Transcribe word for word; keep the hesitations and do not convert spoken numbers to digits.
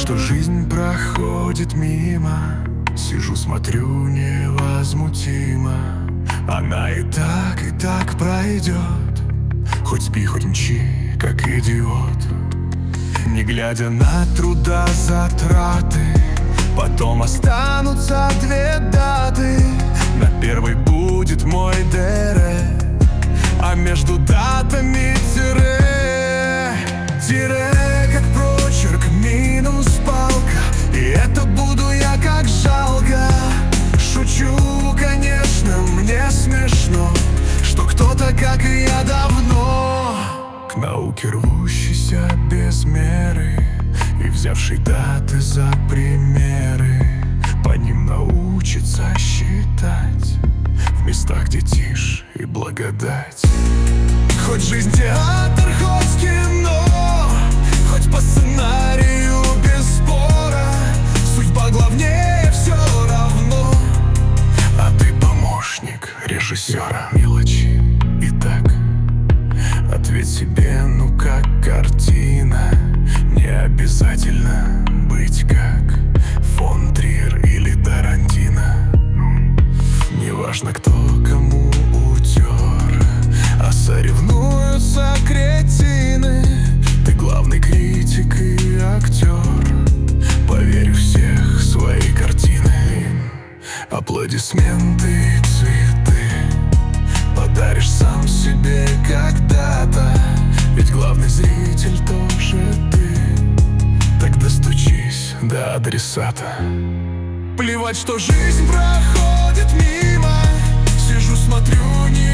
что жизнь проходит мимо. Сижу, смотрю невозмутимо. Она и так, и так пройдет. Хоть спи, хоть мчи, как идиот. Не глядя на труда затраты, потом останутся две даты. На первой будет мой ДР, а между датами тире. Тире, как прочерк, минус палка. И это буду я, как жалко. Шучу, конечно, мне смешно, что кто-то, как и я, давно к науке рвущийся без меры и взявший даты за примеры. По ним научится считать в местах, где тишь и благодать. Хоть жизнь театр, хоть кино, хоть по сценарию без спора. Судьба главнее, все равно, а ты помощник режиссера. Мелочи и так ответь себе, ну как картина. Не обязательно быть как фон Триер или Тарантино. Неважно, кто кому утер, а соревнуются кретины. Ты главный критик и актер. Поверь в всех свои картины. Аплодисменты и цветы подаришь сам себе когда-то. Ведь главный зритель тоже ты. Так достучись до адресата. Плевать, что жизнь проходит мимо. Сижу, смотрю, не